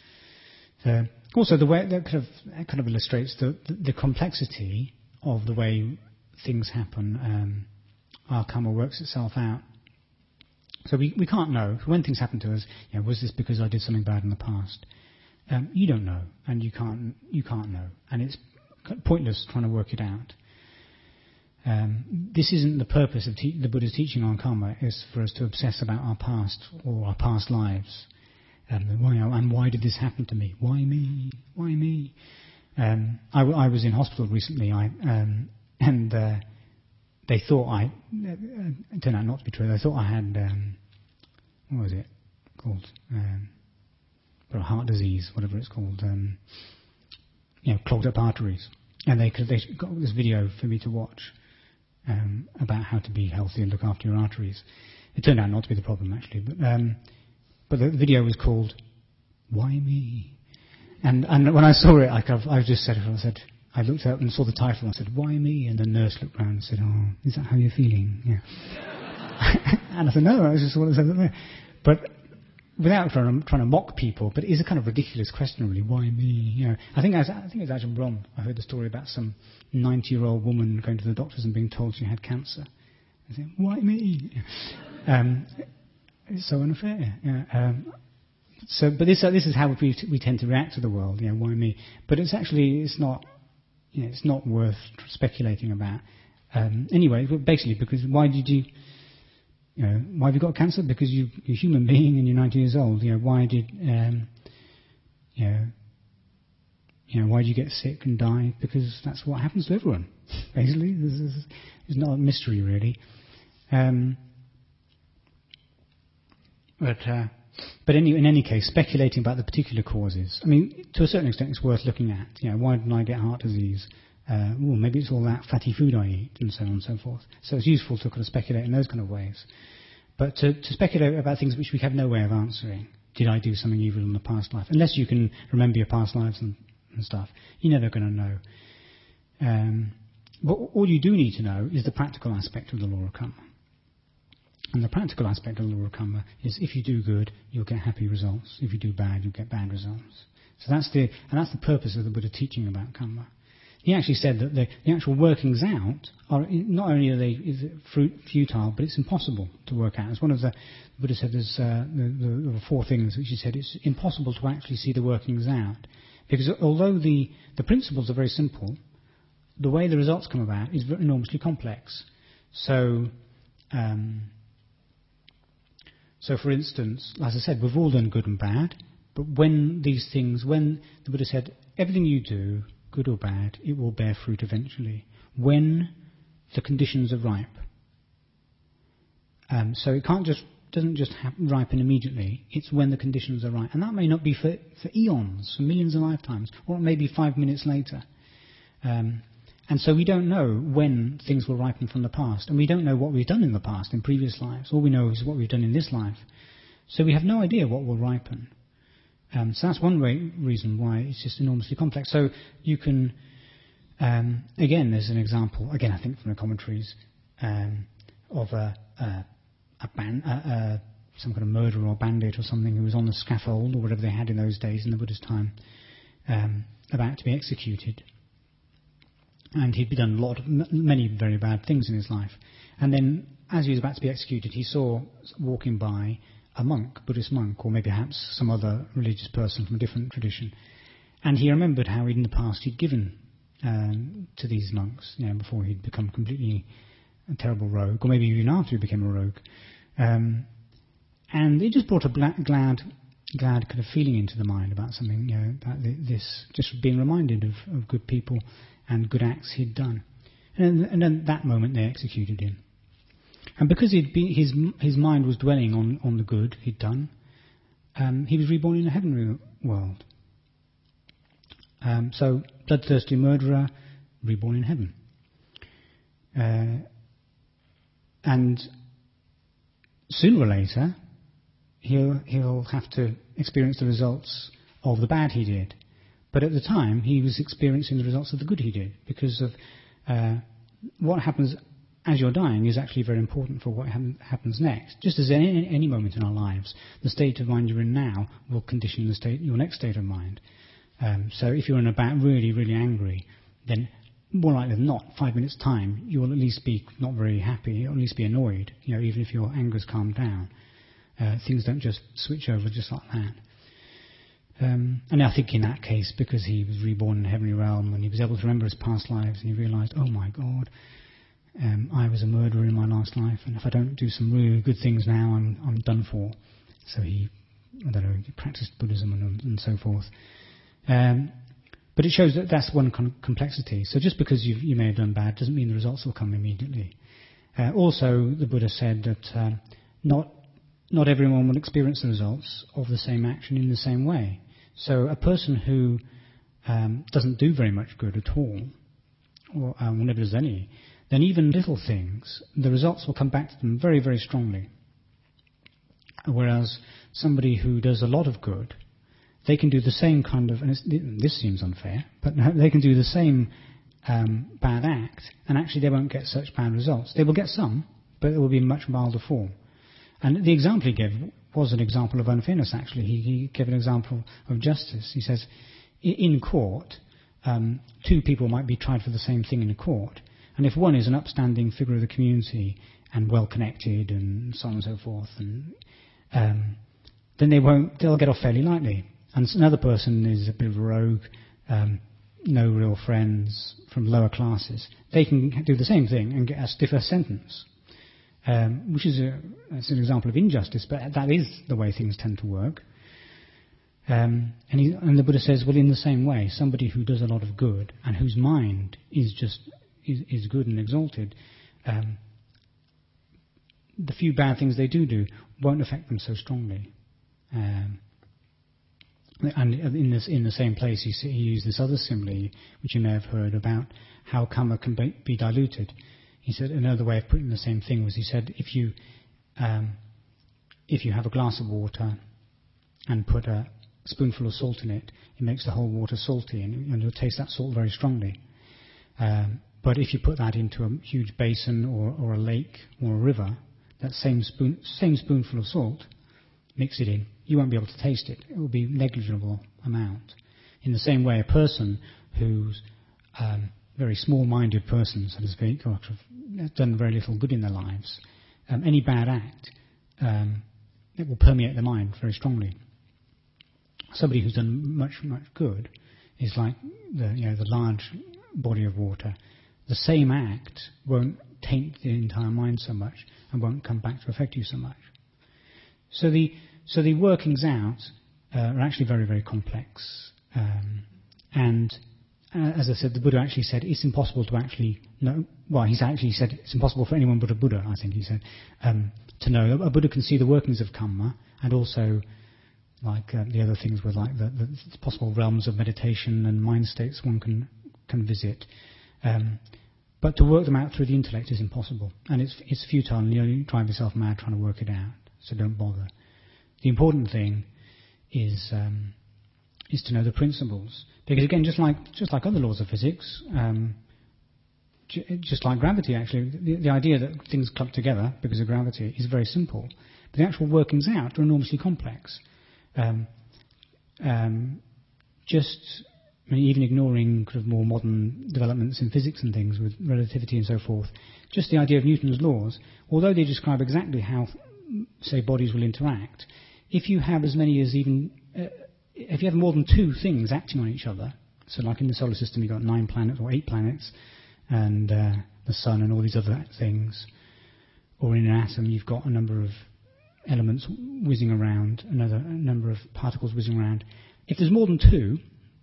So also, the way that kind of that kind of illustrates the, the, the complexity of the way things happen. Um, our karma works itself out. So we we can't know when things happen to us. You know, was this because I did something bad in the past? Um, you don't know, and you can't you can't know, and it's pointless trying to work it out. Um, this isn't the purpose of te- the Buddha's teaching on karma. Is for us to obsess about our past or our past lives, um, why and why did this happen to me? Why me? Why me? Um, I, w- I was in hospital recently, I, um, and uh, they thought I uh, it turned out not to be true. They thought I had um, what was it called? Um, or heart disease, whatever it's called, um, you know, clogged up arteries. And they could, they got this video for me to watch um, about how to be healthy and look after your arteries. It turned out not to be the problem, actually. But um, but the video was called "Why Me?" And and when I saw it, I kind of, I just said, I said, I looked up and saw the title and I said, "Why me?" And the nurse looked around and said, "Oh, is that how you're feeling?" Yeah. And I said, "No, I was just what I said there." But without trying to, trying to mock people, but it is a kind of ridiculous question, really. Why me? You know, I think I, was, I think it was Ajahn Brahm. I heard the story about some ninety-year-old woman going to the doctors and being told she had cancer. I said, why me? Um, it's so unfair. Yeah, um, so, but this uh, this is how we we tend to react to the world. You know, why me? But it's actually it's not. You know, it's not worth speculating about. Um, anyway, basically, because why did you? You know, why have you got cancer? Because you, you're a human being and you're ninety years old. You know, why did, um, you know, you know, why did you get sick and die? Because that's what happens to everyone. Basically, there's, there's not a mystery really. Um, but uh, but any, in any case, speculating about the particular causes. I mean, to a certain extent, it's worth looking at. You know, why did I get heart disease? Uh, well, maybe it's all that fatty food I eat, and so on and so forth. So it's useful to kind of speculate in those kind of ways. But to, to speculate about things which we have no way of answering. Did I do something evil in the past life? Unless you can remember your past lives and, and stuff, you're never going to know. Um, but all you do need to know is the practical aspect of the law of karma. And the practical aspect of the law of karma is if you do good, you'll get happy results. If you do bad, you'll get bad results. So that's the and that's the purpose of the Buddha teaching about karma. He actually said that the, the actual workings out are not only are they is it fruit, futile, but it's impossible to work out. As one of the, the Buddha said, there's uh, the, the, the four things which he said it's impossible to actually see the workings out, because although the the principles are very simple, the way the results come about is enormously complex. So, um, so for instance, as I said, we've all done good and bad, but when these things, when the Buddha said everything you do, good or bad, it will bear fruit eventually, when the conditions are ripe. Um, so it can't just doesn't just ha- ripen immediately. It's when the conditions are right. And that may not be for, for eons, for millions of lifetimes, or maybe five minutes later. Um, and so we don't know when things will ripen from the past. And we don't know what we've done in the past, in previous lives. All we know is what we've done in this life. So we have no idea what will ripen. Um, so that's one way, reason why it's just enormously complex. So you can, um, again, there's an example, again, I think from the commentaries, um, of a, a, a, ban, a, a some kind of murderer or bandit or something who was on the scaffold or whatever they had in those days in the Buddha's time, um, about to be executed. And he'd done a lot, of, many very bad things in his life. And then, as he was about to be executed, he saw walking by a monk, Buddhist monk, or maybe perhaps some other religious person from a different tradition. And he remembered how in the past he'd given um, to these monks, you know, before he'd become completely a terrible rogue, or maybe even after he became a rogue. Um, and it just brought a black, glad, glad kind of feeling into the mind about something, you know, about this, just being reminded of, of good people and good acts he'd done. And, and then that moment they executed him. And because he'd be, his his mind was dwelling on, on the good he'd done, um, he was reborn in a heavenly world. Um, so, bloodthirsty murderer, reborn in heaven. Uh, and sooner or later, he'll he'll have to experience the results of the bad he did. But at the time, he was experiencing the results of the good he did, because of uh, what happens as you're dying is actually very important for what ha- happens next. Just as any, any moment in our lives, the state of mind you're in now will condition the state, your next state of mind. Um, so if you're in a bad, really, really angry, then more likely than not, five minutes' time, you will at least be not very happy, or at least be annoyed, you know, even if your anger's calmed down. Uh, things don't just switch over just like that. Um, and I think in that case, because he was reborn in the heavenly realm and he was able to remember his past lives, and he realised, oh my God, um, I was a murderer in my last life, and if I don't do some really good things now, I'm I'm done for. So he, I don't know, he practiced Buddhism and, and so forth. Um, but it shows that that's one con- complexity. So just because you've, you may have done bad doesn't mean the results will come immediately. Uh, also, the Buddha said that um, not not everyone will experience the results of the same action in the same way. So a person who um, doesn't do very much good at all, or um, never does any, then even little things, the results will come back to them very, very strongly. Whereas somebody who does a lot of good, they can do the same kind of, and it's, this seems unfair, but they can do the same um, bad act, and actually they won't get such bad results. They will get some, but it will be in much milder form. And the example he gave was an example of unfairness, actually. He, he gave an example of justice. He says, in court, um, two people might be tried for the same thing in a court, and if one is an upstanding figure of the community and well-connected and so on and so forth, and um, then they won't, they'll get off fairly lightly. And another person is a bit of a rogue, um, no real friends, from lower classes. They can do the same thing and get a stiffer sentence. Um, which is a, that's an example of injustice, but that is the way things tend to work. Um, and, he, and the Buddha says, well, in the same way, somebody who does a lot of good and whose mind is just is, is good and exalted, um, the few bad things they do do won't affect them so strongly. Um, and in this, in the same place, he, he used this other simile, which you may have heard about how karma can be, be diluted. He said another way of putting the same thing was, he said, if you um, if you have a glass of water and put a spoonful of salt in it, it makes the whole water salty, and, and you'll taste that salt very strongly. Um, but if you put that into a huge basin or, or a lake or a river, that same spoon, same spoonful of salt, mix it in, you won't be able to taste it. It will be a negligible amount. In the same way, a person who's um, very small-minded person, so to speak, or have done very little good in their lives, um, any bad act, um, it will permeate their mind very strongly. Somebody who's done much, much good is like the, you know, the large body of water. The same act won't taint the entire mind so much and won't come back to affect you so much. So the so the workings out uh, are actually very, very complex, um, and uh, as I said, the Buddha actually said it's impossible to actually know. Well, he's actually said it's impossible for anyone but a Buddha, I think he said, um, to know. A Buddha can see the workings of karma, and also like uh, the other things with like the, the possible realms of meditation and mind states one can can visit. Um, but to work them out through the intellect is impossible, and it's it's futile, and you only drive yourself mad trying to work it out. So don't bother. The important thing is um, is to know the principles, because again, just like just like other laws of physics, um, j- just like gravity, actually, the, the idea that things clump together because of gravity is very simple, but the actual workings out are enormously complex. Um, um, just I mean, even ignoring kind of more modern developments in physics and things with relativity and so forth, just the idea of Newton's laws, although they describe exactly how, say, bodies will interact, if you have as many as even, uh, if you have more than two things acting on each other, so like in the solar system you've got nine planets or eight planets, and uh, the sun and all these other things, or in an atom you've got a number of elements whizzing around, another number of particles whizzing around. If there's more than two,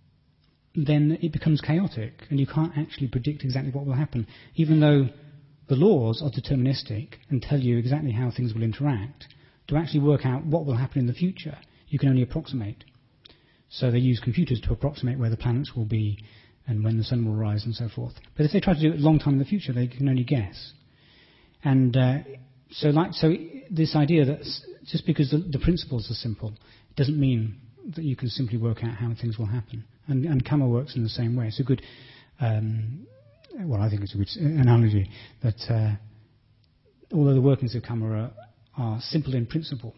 then it becomes chaotic, and you can't actually predict exactly what will happen, even though the laws are deterministic and tell you exactly how things will interact. To actually work out what will happen in the future, you can only approximate. So they use computers to approximate where the planets will be and when the sun will rise and so forth. But if they try to do it a long time in the future, they can only guess. And uh, so, like, so this idea that just because the, the principles are simple, it doesn't mean that you can simply work out how things will happen. And, and karma works in the same way. It's a good, um, well, I think it's a good analogy that uh, although the workings of karma are, are simple in principle,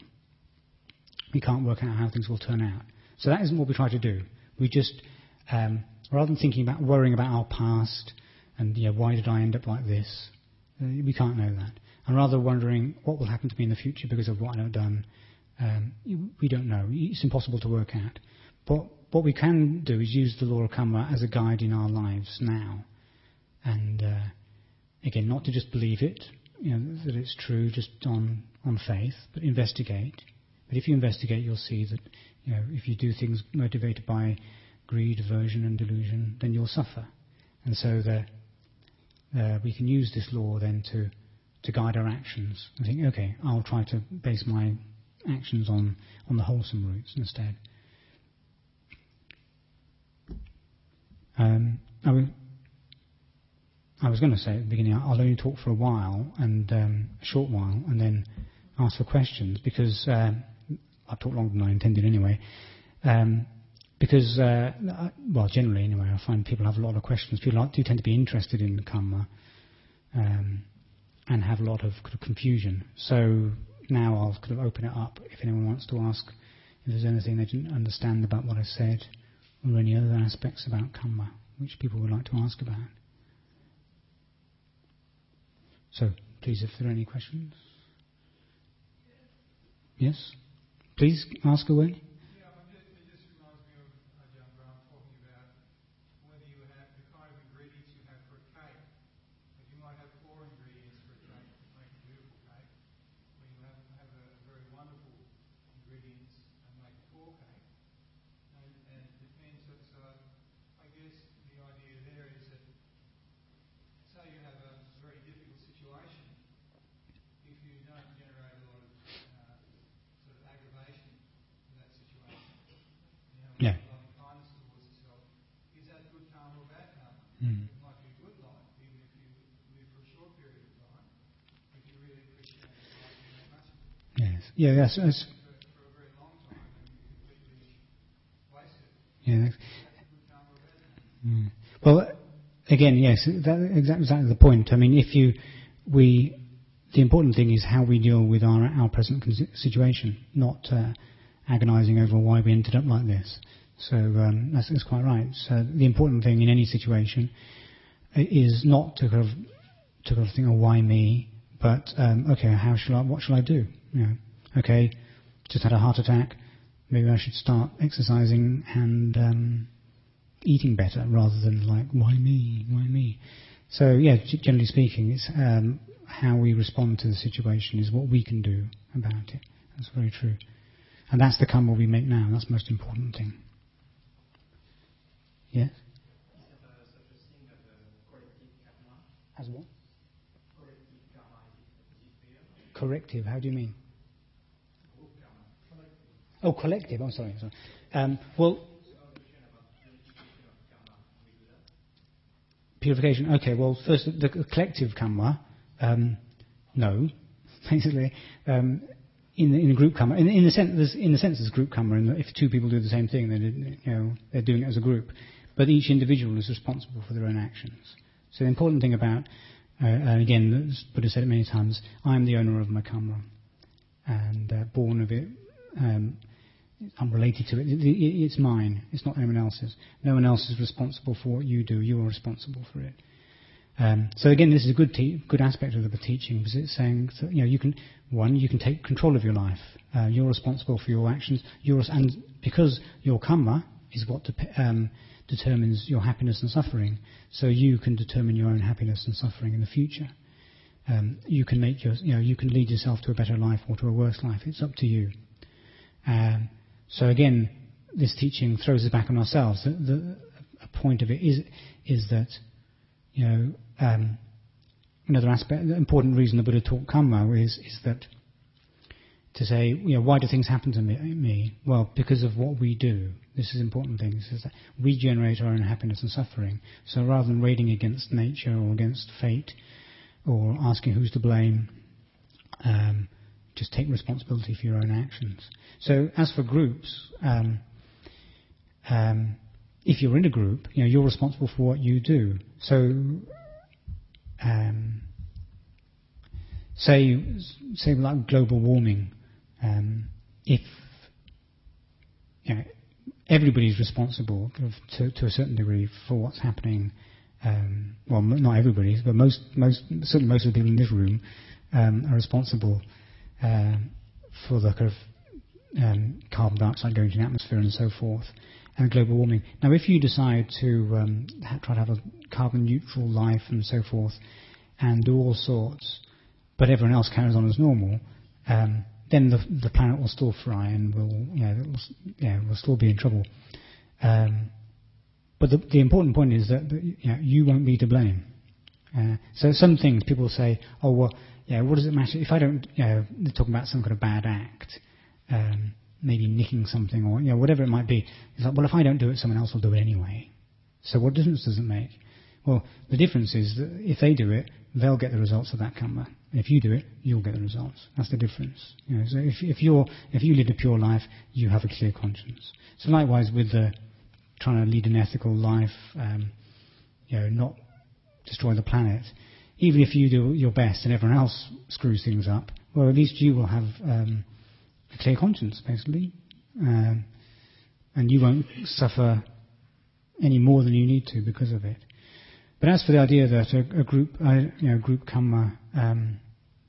we can't work out how things will turn out. So that isn't what we try to do. We just, um, rather than thinking about worrying about our past and, you know, why did I end up like this, uh, we can't know that. And rather wondering what will happen to me in the future because of what I've done, um, we don't know. It's impossible to work out. But what we can do is use the law of karma as a guide in our lives now. And uh, again, not to just believe it, you know, that it's true just on, on faith, but investigate. But if you investigate, you'll see that, you know, if you do things motivated by greed, aversion and delusion, then you'll suffer. And so the, uh, we can use this law then to, to guide our actions. I think, okay, I'll try to base my actions on, on the wholesome routes instead. Um, I, w- I was going to say at the beginning, I'll only talk for a while, and um, a short while, and then ask for questions, because uh, I've talked longer than I intended anyway. Um, because, uh, well, generally anyway, I find people have a lot of questions. People do tend to be interested in karma um, and have a lot of, kind of confusion. So now I'll kind of open it up if anyone wants to ask if there's anything they didn't understand about what I said, or any other aspects about karma which people would like to ask about. So, please, if there are any questions. Yes? Please, ask away. Yeah, I'm just, it just reminds me of Ajahn Brahm talking about whether you have the kind of ingredients you have for a cake. Because you might have four ingredients for a cake to make a beautiful cake, or you have, have a, a very wonderful ingredients and make a poor cake. And, and it depends, so, so I guess the idea there is that, say you have a very difficult situation, if you don't generate a lot of uh, sort of aggravation in that situation, you know, Yeah. loving kindness towards yourself, is that good karma or bad karma? Mm. It might be a good life, even if you live for a short period of time, if you really appreciate your life and make much of it. Yes. Yeah, that's, that's For, for a very long time, and you completely waste it. yeah. Is that good karma or bad karma? Mm. Well, again, yes, that, exactly, exactly the point. I mean, if you, we, the important thing is how we deal with our our present situation, not uh, agonising over why we ended up like this. So um, that's, that's quite right. So the important thing in any situation is not to kind of to kind of think, oh, why me? But um, okay, how shall I? What shall I do? You know, okay, just had a heart attack. Maybe I should start exercising and um, eating better rather than like, why me? Why me? So yeah, generally speaking, it's um, how we respond to the situation is what we can do about it. That's very true. And that's the karma we make now. That's the most important thing. Yes? Is the As what? Corrective, how do you mean? Oh, collective, I'm sorry. sorry. Um, well, purification, okay, well, first, the collective karma, um, no, basically. Um, in the, in the group karma, in, in the sense, there's, in the sense, there's group karma, and if two people do the same thing, then you know they're doing it as a group. But each individual is responsible for their own actions. So the important thing about, uh, and again, as Buddha said it many times, I am the owner of my karma, and uh, born of it. Um, I'm related to it. it. It's mine. It's not anyone else's. No one else is responsible for what you do. You are responsible for it. Um, so again, this is a good te- good aspect of the teaching, because it's saying, so, you know, you can one, you can take control of your life. Uh, you're responsible for your actions. You're, and because your karma is what de- um, determines your happiness and suffering, so you can determine your own happiness and suffering in the future. Um, you can make your, you know, you can lead yourself to a better life or to a worse life. It's up to you. Um, so again, this teaching throws us back on ourselves. The, the a point of it is is that, you know, um, another aspect, the important reason the Buddha taught karma is is that to say, you know, why do things happen to me? me? Well, because of what we do. This is important thing. Is that we generate our own happiness and suffering. So rather than raiding against nature or against fate or asking who's to blame, um, just take responsibility for your own actions. So as for groups, um, um, if you're in a group, you know, you're responsible for what you do. So, um, say, say like global warming, um, if you know, everybody's responsible to, to a certain degree for what's happening. Um, well, not everybody, but most, most, certainly most of the people in this room um, are responsible uh, for the kind of um, carbon dioxide going into the atmosphere and so forth, and global warming. Now, if you decide to um, ha- try to have a carbon neutral life and so forth, and do all sorts, but everyone else carries on as normal, um, then the, the planet will still fry and will, you know, will, yeah, will still be in trouble. Um, but the, the important point is that, that you know, you won't be to blame. Uh, so some things people say, oh well, yeah, what does it matter if I don't? You know, they're talking about some kind of bad act, um, maybe nicking something or you know whatever it might be. It's like, well, if I don't do it, someone else will do it anyway. So what difference does it make? Well, the difference is that if they do it, they'll get the results of that karma. If you do it, you'll get the results. That's the difference. You know, so if, if you're if you lead a pure life, you have a clear conscience. So likewise with the trying to lead an ethical life, um, you know, not destroy the planet. Even if you do your best and everyone else screws things up, well, at least you will have um, a clear conscience, basically, um, and you won't suffer any more than you need to because of it. But as for the idea that a, a group, uh, you know, group karma, um,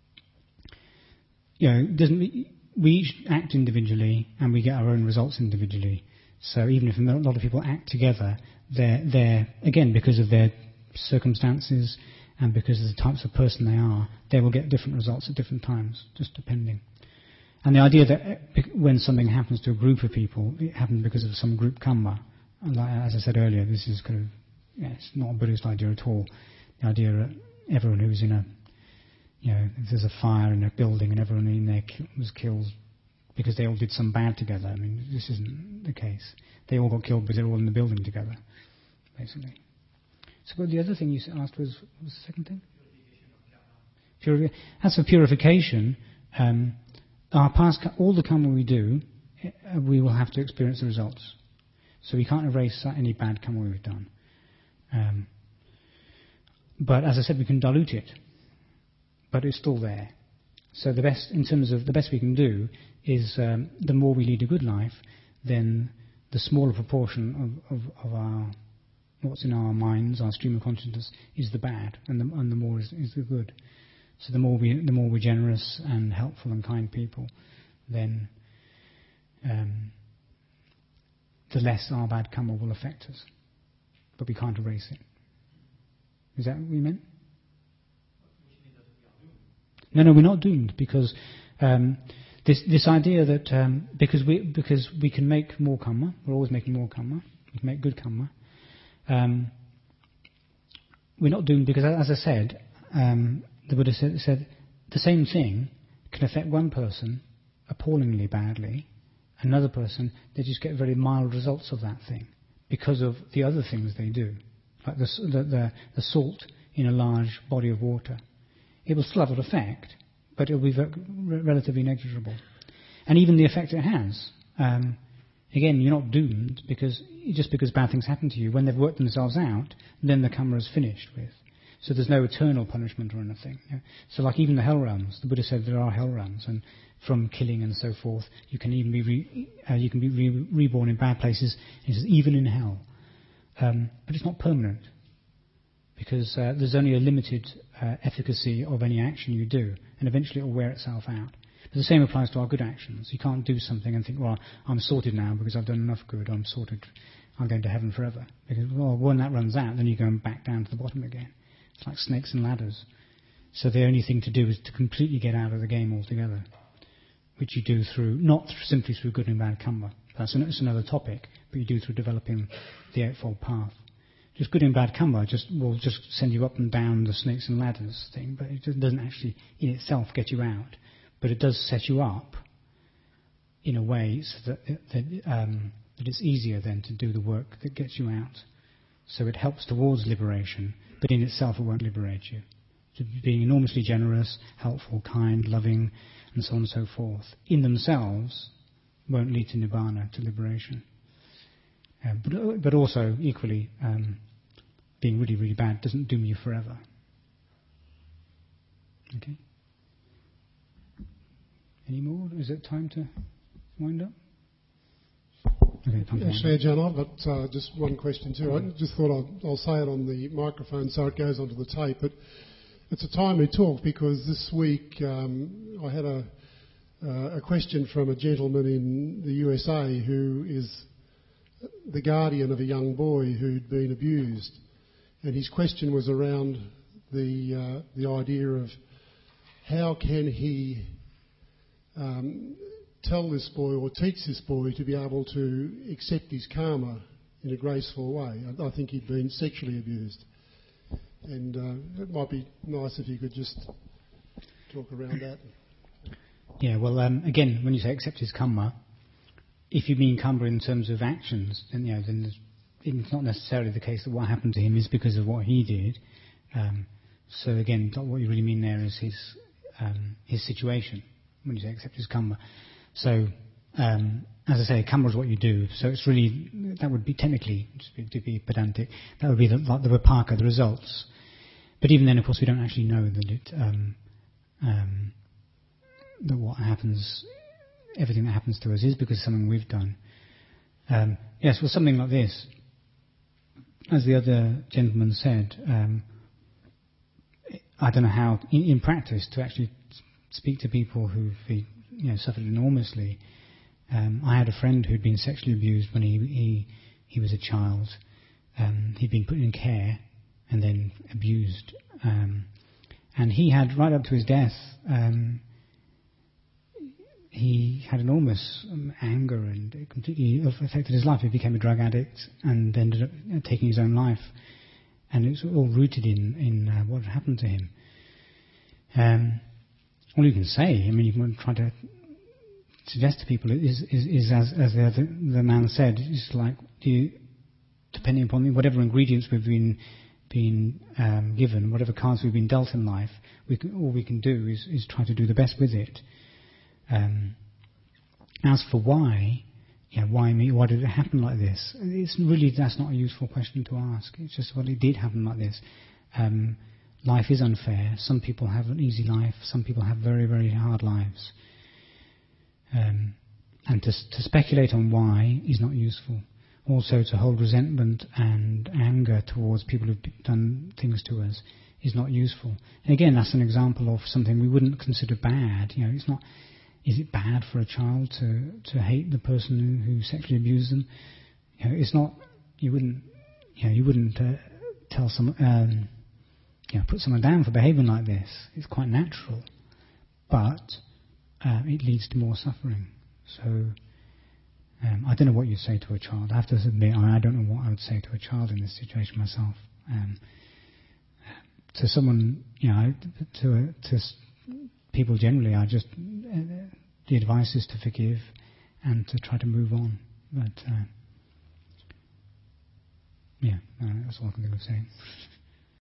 you know, doesn't we each act individually and we get our own results individually. So even if a lot of people act together, they're they're again because of their circumstances and because of the types of person they are, they will get different results at different times, just depending. And the idea that when something happens to a group of people, it happens because of some group karma. And like, as I said earlier, this is kind of yeah, it's not a Buddhist idea at all. The idea that everyone who's in a, you know, if there's a fire in a building and everyone in there ki- was killed because they all did some bad together. I mean, this isn't the case. They all got killed because they were all in the building together, basically. So the other thing you asked was, what was the second thing? Purification. As for purification, um, our past, all the karma we do, we will have to experience the results. So we can't erase any bad karma we've done. Um, but as I said, we can dilute it, but it's still there. So the best, in terms of the best we can do, is um, the more we lead a good life, then the smaller proportion of, of, of our what's in our minds, our stream of consciousness, is the bad, and the, and the more is, is the good. So the more we, the more we're generous and helpful and kind people, then um, the less our bad karma will affect us. But we can't erase it. Is that what we meant? No, no, we're not doomed because um, this this idea that um, because we because we can make more karma, we're always making more karma. We can make good karma. Um, we're not doomed because, as I said, um, the Buddha said, said the same thing can affect one person appallingly badly, another person, they just get very mild results of that thing because of the other things they do, like the, the, the, the salt in a large body of water. It will still have an effect, but it will be re- relatively negligible. And even the effect it has, um, again, you're not doomed because just because bad things happen to you, when they've worked themselves out, then the karma is finished with. So there's no eternal punishment or anything. Yeah? So like even the hell realms, the Buddha said there are hell realms, and from killing and so forth, you can even be re- uh, you can be re- reborn in bad places. He says even in hell, um, but it's not permanent because uh, there's only a limited uh, efficacy of any action you do, and eventually it will wear itself out. But the same applies to our good actions. You can't do something and think, well, I'm sorted now because I've done enough good. I'm sorted. I'm going to heaven forever. Because well, when that runs out, then you're going back down to the bottom again. It's like snakes and ladders. So the only thing to do is to completely get out of the game altogether, which you do through, not simply through good and bad karma. That's, an, that's another topic, but you do through developing the Eightfold Path. Just good and bad karma just will just send you up and down the snakes and ladders thing, but it doesn't actually in itself get you out. But it does set you up in a way so that, that, um, that it's easier then to do the work that gets you out. So it helps towards liberation, but in itself it won't liberate you. So being enormously generous, helpful, kind, loving, and so on and so forth, in themselves won't lead to nibbana, to liberation. Uh, but, but also, equally, um, being really, really bad doesn't doom you forever. Okay? Any more? Is it time to wind up? Okay, time to wind Actually, up. John, I've got uh, just one question too. I just thought I'll, I'll say it on the microphone so it goes onto the tape. But it's a timely talk because this week um, I had a, uh, a question from a gentleman in the U S A who is the guardian of a young boy who'd been abused. And his question was around the, uh, the idea of how can he Um, tell this boy or teach this boy to be able to accept his karma in a graceful way. I, I think he'd been sexually abused. And uh, it might be nice if you could just talk around that. Yeah, well, um, again, when you say accept his karma, if you mean karma in terms of actions, then, you know, then it's not necessarily the case that what happened to him is because of what he did. Um, so again, what you really mean there is his um, his situation. When you say accept his karma. So, um, as I say, karma is what you do. So it's really, that would be technically, just be, to be pedantic, that would be the, like the vipaka, the results. But even then, of course, we don't actually know that it, um, um, that what happens, everything that happens to us is because of something we've done. Um, yes, well, something like this. As the other gentleman said, um, I don't know how, in, in practice, to actually speak to people who've you know, suffered enormously. Um, I had a friend who'd been sexually abused when he he, he was a child. Um, he'd been put in care and then abused. Um, and he had, right up to his death, um, he had enormous um, anger and it completely affected his life. He became a drug addict and ended up you know, taking his own life. And it was all rooted in, in uh, what had happened to him. Um, all you can say, I mean, you can try to suggest to people is, is, is as, as the, the man said, it's like, do you, depending upon whatever ingredients we've been been um, given, whatever cards we've been dealt in life, we can, all we can do is, is try to do the best with it. Um, as for why, yeah, why me? Why did it happen like this? It's really that's not a useful question to ask. It's just well, it did happen like this. Um, life is unfair. Some people have an easy life. Some people have very, very hard lives. Um, and to, to speculate on why is not useful. Also, to hold resentment and anger towards people who've done things to us is not useful. And again, that's an example of something we wouldn't consider bad. You know, it's not. Is it bad for a child to, to hate the person who, who sexually abused them? You know, it's not. You wouldn't. You know, you wouldn't uh, tell some. Um, you know, put someone down for behaving like this. It's quite natural, but uh, it leads to more suffering. So. Um, I don't know what you'd say to a child. I have to admit, I don't know what I would say to a child in this situation myself. Um, to someone, you know, to to s- people generally, I just uh, the advice is to forgive and to try to move on. But uh, yeah, no, that's all I can think of saying.